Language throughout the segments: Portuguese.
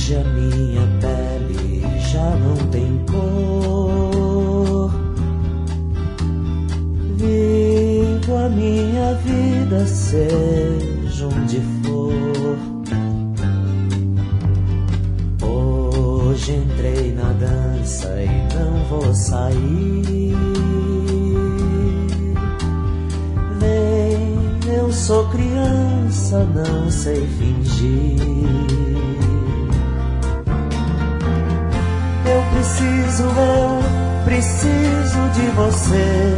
Hoje a minha pele já não tem cor. Vivo a minha vida, seja onde for. Hoje entrei na dança e não vou sair. Vem, eu sou criança, não sei fingir. Eu preciso de você.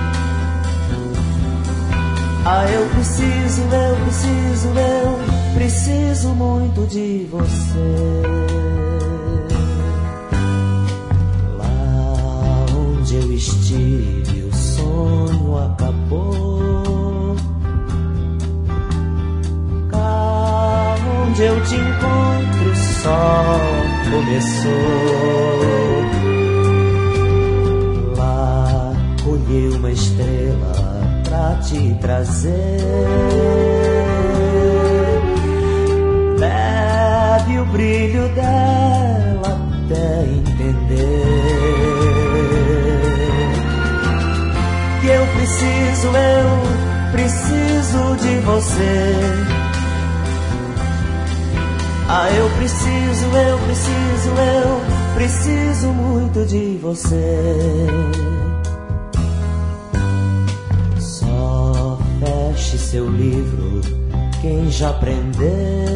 Ah, eu preciso muito de você. Lá onde eu estive, o sonho acabou. Cá onde eu te encontro, só começou. Lá colhi uma estrela pra te trazer. Bebe o brilho dela até entender que eu preciso de você. Ah, eu preciso muito de você. Só feche seu livro, quem já aprendeu.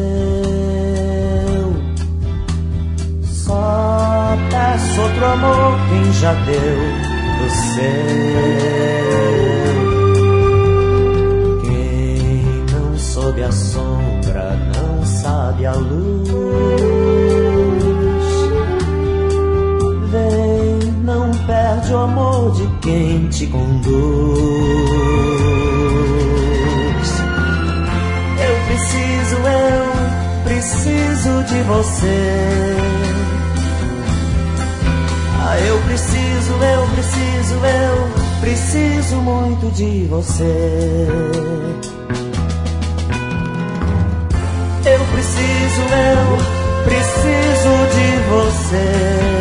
Só peço outro amor, quem já deu o seu. Quem não soube a sombra, não sabe a luz. Vem, não perde o amor de quem te conduz. Eu preciso de você. Ah, eu preciso muito de você. Eu preciso de você.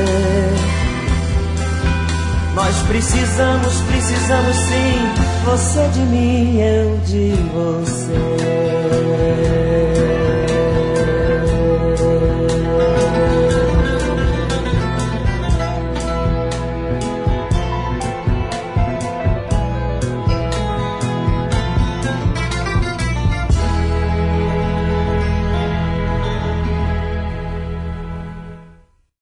Nós precisamos sim. Você de mim, eu de você.